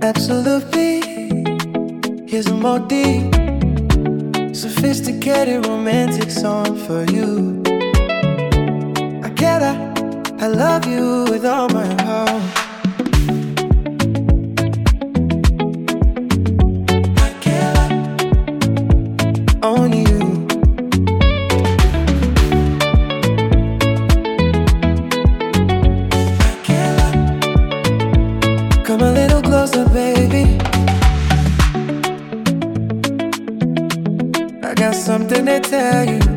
Absolutely. Here's a more deep, sophisticated romantic song for you. I love you with all my heart. Only you. Come a little closer, baby. I got something to tell you.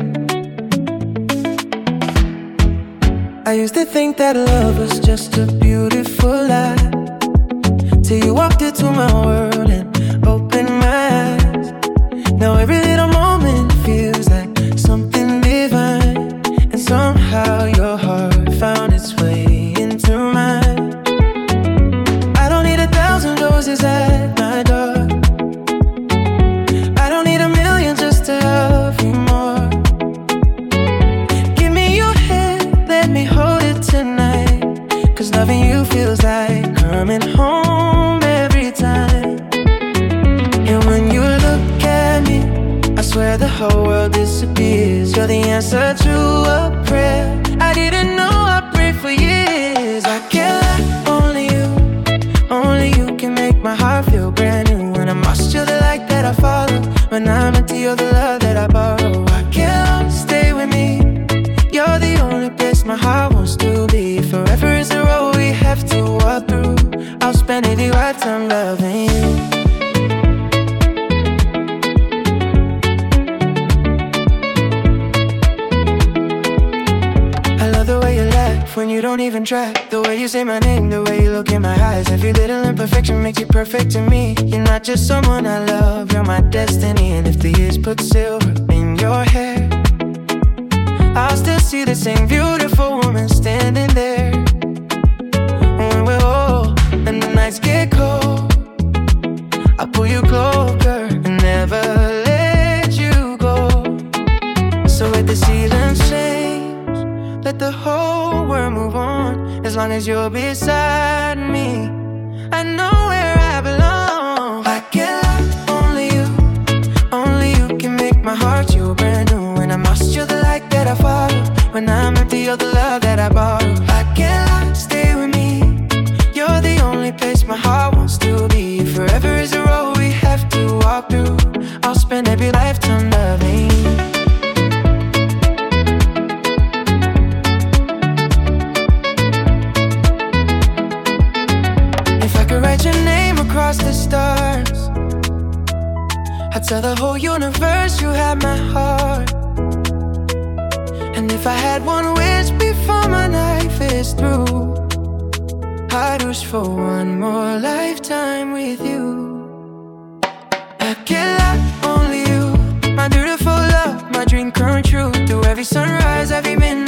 I used to think that love was just a beautiful lie, till you walked into my world and opened my eyes. Now every little moment feels like something divine, and somehow your heart found its way into mine. I don't need 1,000 roses at my door. I don't need a million just to love you more. Give me your hand, let me hold it tonight, 'cause loving you feels like coming home every time. And when you look at me, I swear the whole world disappears. You're the answer to a prayer I didn't know I prayed for years. I can't lie, only you can make my heart feel brand new. When I'm lost, you're the light that I follow. When I'm empty, you're the love that I borrow. I can't stay with me. You're the only place my heart wants to be. Forever is the road we have to walk through. I'll spend any lifetime loving you. When you don't even try, the way you say my name, the way you look in my eyes. Every little imperfection makes you perfect to me. You're not just someone I love, you're my destiny. And if the years put silver in your hair, I'll still see the same beautiful woman standing there. When we're old and the nights get cold, I'll pull you closer and never let you go. So let the seasons change, let the whole world move on. As long as you're beside me, I know where I belong. I can't lie, only you can make my heart feel brand new. When I'm lost, you're the light that I follow. When I'm empty, you're the love that I borrow. I can't lie, stay with me. You're the only place my heart wants to be. Forever is a road we have to walk through. I'll spend every lifetime loving you. Write your name across the stars, I'd tell the whole universe you have my heart. And if I had one wish before my life is through, I'd wish for one more lifetime with you. I can't lie, only you, my beautiful love, my dream come true. Through every sunrise, every minute